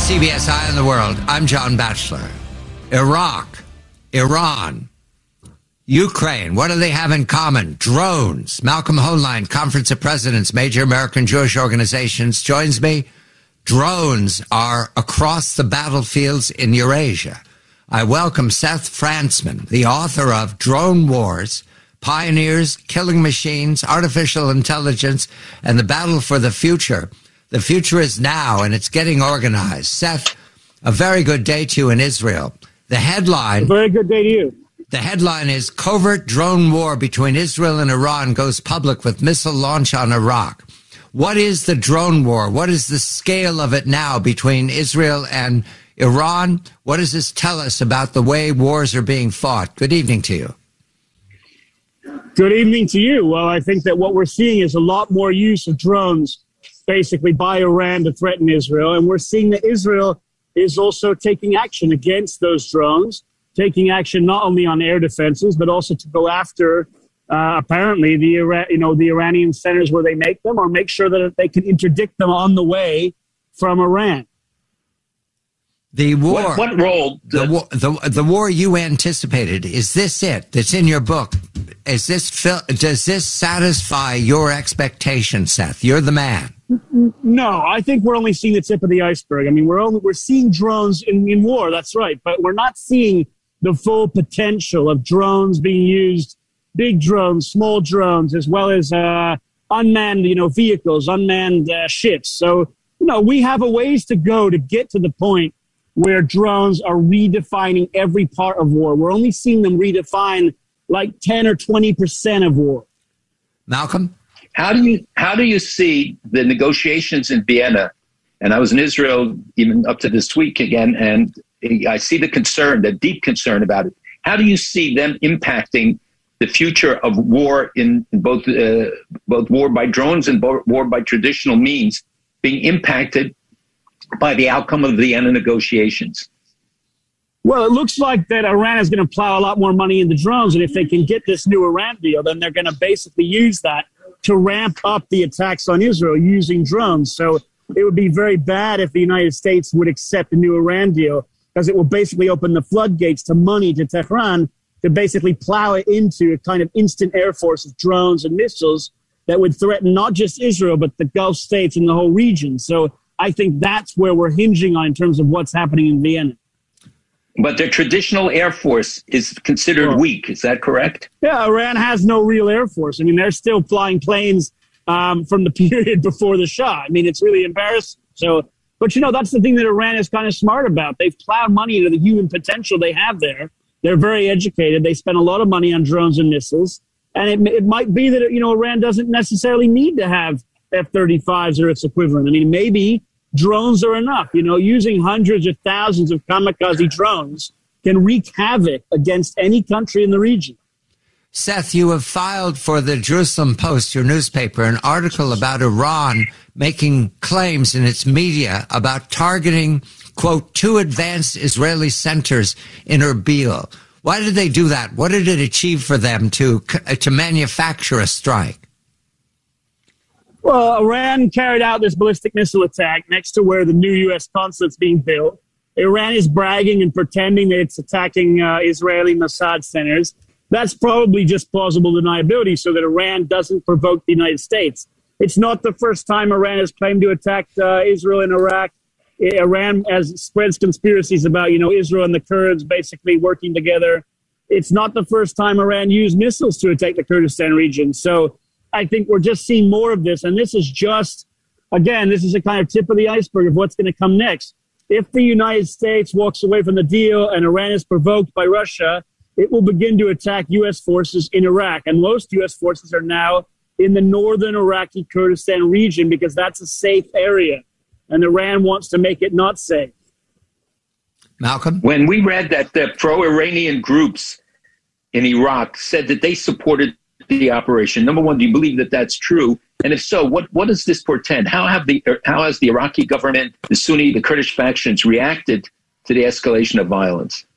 CBS Eye on the World. I'm John Batchelor. Iraq, Iran, Ukraine. What do they have in common? Drones. Malcolm Hoenlein, Conference of Presidents, major American Jewish organizations, joins me. Drones are across the battlefields in Eurasia. I welcome Seth Frantzman, the author of Drone Wars, Pioneers, Killing Machines, Artificial Intelligence, and the Battle for the Future. The future is now, and it's getting organized. Seth, a very good day to you in Israel. The headline... A very good day to you. The headline is Covert Drone War Between Israel and Iran Goes Public with Missile Launch on Iraq. What is the drone war? What is the scale of it now between Israel and Iran? What does this tell us about the way wars are being fought? Good evening to you. Good evening to you. Well, I think that what we're seeing is a lot more use of drones basically by Iran to threaten Israel. And we're seeing that Israel is also taking action against those drones, taking action not only on air defenses, but also to go after apparently the Iranian centers where they make them, or make sure that they can interdict them on the way from Iran. The war, what role? The war you anticipated, is this it? That's in your book. Does this satisfy your expectations, Seth? You're the man. No, I think we're only seeing the tip of the iceberg. I mean, we're seeing drones in war. That's right, but we're not seeing the full potential of drones being used. Big drones, small drones, as well as unmanned, vehicles, unmanned ships. So, we have a ways to go to get to the point where drones are redefining every part of war. We're only seeing them redefine like 10 or 20% of war. Malcolm? How do you see the negotiations in Vienna? And I was in Israel even up to this week again, and I see the deep concern about it. How do you see them impacting the future of war in both war by drones and war by traditional means being impacted by the outcome of the Vienna negotiations? Well, it looks like that Iran is going to plow a lot more money into drones, and if they can get this new Iran deal, then they're going to basically use that to ramp up the attacks on Israel using drones. So it would be very bad if the United States would accept a new Iran deal, because it will basically open the floodgates to money to Tehran to basically plow it into a kind of instant air force of drones and missiles that would threaten not just Israel, but the Gulf states and the whole region. So I think that's where we're hinging on in terms of what's happening in Vienna. But the traditional air force is considered weak. Is that correct? Yeah, Iran has no real air force. I mean, they're still flying planes from the period before the Shah. I mean, it's really embarrassing. So, but that's the thing that Iran is kind of smart about. They've plowed money into the human potential they have there. They're very educated. They spend a lot of money on drones and missiles. And it might be that, Iran doesn't necessarily need to have F-35s or its equivalent. I mean, maybe drones are enough. Using hundreds of thousands of kamikaze drones can wreak havoc against any country in the region. Seth, you have filed for the Jerusalem Post, your newspaper, an article about Iran making claims in its media about targeting, quote, 2 advanced Israeli centers in Erbil. Why did they do that? What did it achieve for them to manufacture a strike? Well, Iran carried out this ballistic missile attack next to where the new U.S. consulate's being built. Iran is bragging and pretending that it's attacking Israeli Mossad centers. That's probably just plausible deniability so that Iran doesn't provoke the United States. It's not the first time Iran has claimed to attack Israel and Iraq. Iran spreads conspiracies about, Israel and the Kurds basically working together. It's not the first time Iran used missiles to attack the Kurdistan region. So I think we're just seeing more of this. And this is this is a kind of tip of the iceberg of what's going to come next. If the United States walks away from the deal and Iran is provoked by Russia, it will begin to attack U.S. forces in Iraq. And most U.S. forces are now in the northern Iraqi Kurdistan region because that's a safe area. And Iran wants to make it not safe. Malcolm? When we read that the pro-Iranian groups in Iraq said that they supported the operation, number one, do you believe that that's true? And if so, what does this portend? How has the Iraqi government, the Sunni, the Kurdish factions reacted to the escalation of violence?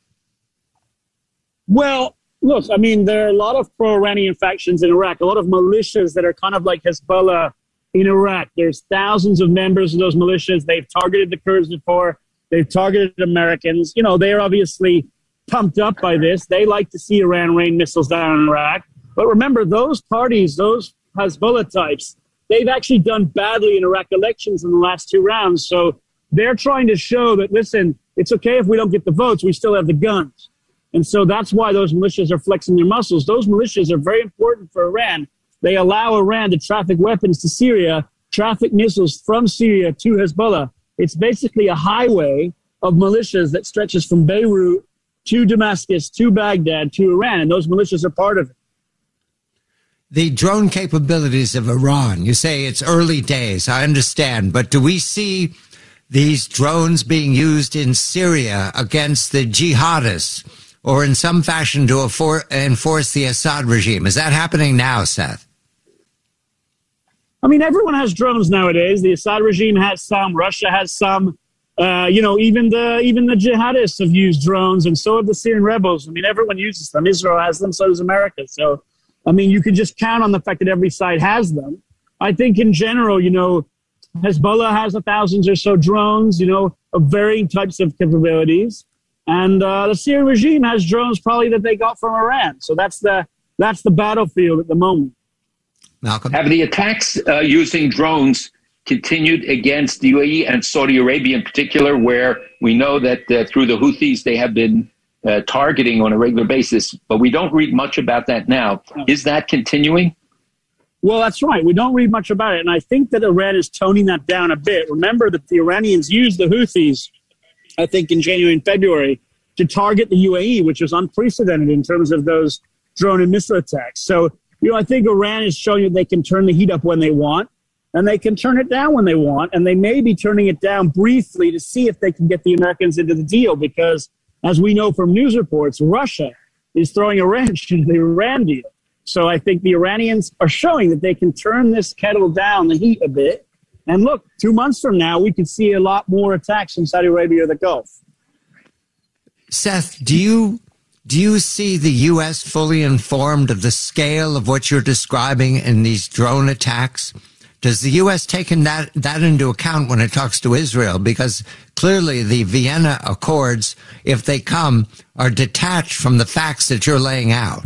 Well, look, I mean, there are a lot of pro-Iranian factions in Iraq, a lot of militias that are kind of like Hezbollah in Iraq. There's thousands of members of those militias. They've targeted the Kurds before. They've targeted Americans. You know, they're obviously pumped up by this. They like to see Iran rain missiles down on Iraq. But remember, those parties, those Hezbollah types, they've actually done badly in Iraq elections in the last 2 rounds. So they're trying to show that, listen, it's okay if we don't get the votes, we still have the guns. And so that's why those militias are flexing their muscles. Those militias are very important for Iran. They allow Iran to traffic weapons to Syria, traffic missiles from Syria to Hezbollah. It's basically a highway of militias that stretches from Beirut to Damascus, to Baghdad, to Iran. And those militias are part of it. The drone capabilities of Iran, you say it's early days, I understand, but do we see these drones being used in Syria against the jihadists or in some fashion to enforce the Assad regime? Is that happening now, Seth? I mean, everyone has drones nowadays. The Assad regime has some. Russia has some. Even the jihadists have used drones, and so have the Syrian rebels. I mean, everyone uses them. Israel has them, so does America. So, I mean, you can just count on the fact that every side has them. I think in general, Hezbollah has thousands or so drones, of varying types of capabilities. And the Syrian regime has drones probably that they got from Iran. So that's the battlefield at the moment. Malcolm? Have the attacks using drones continued against the UAE and Saudi Arabia in particular, where we know that through the Houthis they have been targeting on a regular basis, but we don't read much about that now. Is that continuing? Well, that's right. We don't read much about it. And I think that Iran is toning that down a bit. Remember that the Iranians used the Houthis, I think in January and February, to target the UAE, which was unprecedented in terms of those drone and missile attacks. So, I think Iran is showing that they can turn the heat up when they want, and they can turn it down when they want, and they may be turning it down briefly to see if they can get the Americans into the deal, because as we know from news reports, Russia is throwing a wrench into the Iran deal. So I think the Iranians are showing that they can turn this kettle down the heat a bit. And look, 2 months from now, we could see a lot more attacks from Saudi Arabia or the Gulf. Seth, do you see the U.S. fully informed of the scale of what you're describing in these drone attacks? Does the U.S. take that into account when it talks to Israel? Because clearly the Vienna Accords, if they come, are detached from the facts that you're laying out.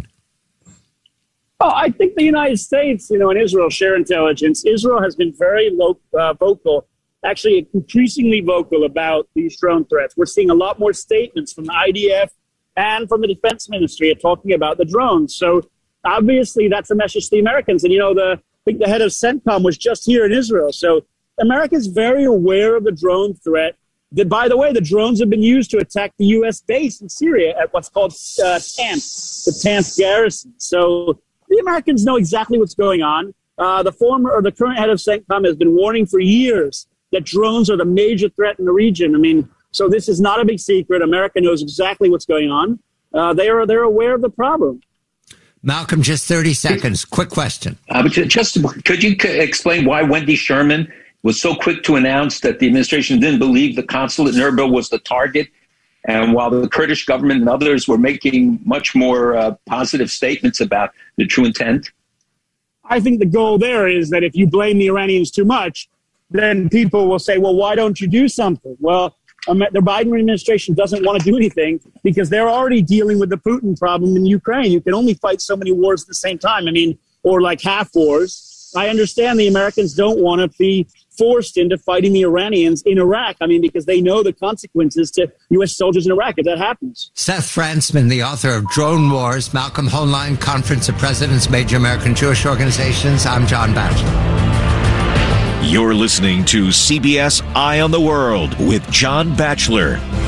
Oh, I think the United States, and Israel share intelligence. Israel has been very vocal, actually increasingly vocal about these drone threats. We're seeing a lot more statements from the IDF and from the Defense Ministry talking about the drones. So obviously that's a message to the Americans. And, I think the head of CENTCOM was just here in Israel. So America is very aware of the drone threat. By the way, the drones have been used to attack the U.S. base in Syria at what's called Tanf, the Tanf garrison. So the Americans know exactly what's going on. The current head of CENTCOM has been warning for years that drones are the major threat in the region. I mean, so this is not a big secret. America knows exactly what's going on. They're aware of the problem. Malcolm, just 30 seconds. Quick question. Could you explain why Wendy Sherman was so quick to announce that the administration didn't believe the consulate in Erbil was the target, and while the Kurdish government and others were making much more positive statements about the true intent? I think the goal there is that if you blame the Iranians too much, then people will say, well, why don't you do something? Well, the Biden administration doesn't want to do anything because they're already dealing with the Putin problem in Ukraine. You can only fight so many wars at the same time. Or like half wars. I understand the Americans don't want to be forced into fighting the Iranians in Iraq. Because they know the consequences to U.S. soldiers in Iraq if that happens. Seth Frantzman, the author of Drone Wars, Malcolm Hoenlein, Conference of Presidents, Major American Jewish Organizations. I'm John Batchelor. You're listening to CBS Eye on the World with John Batchelor.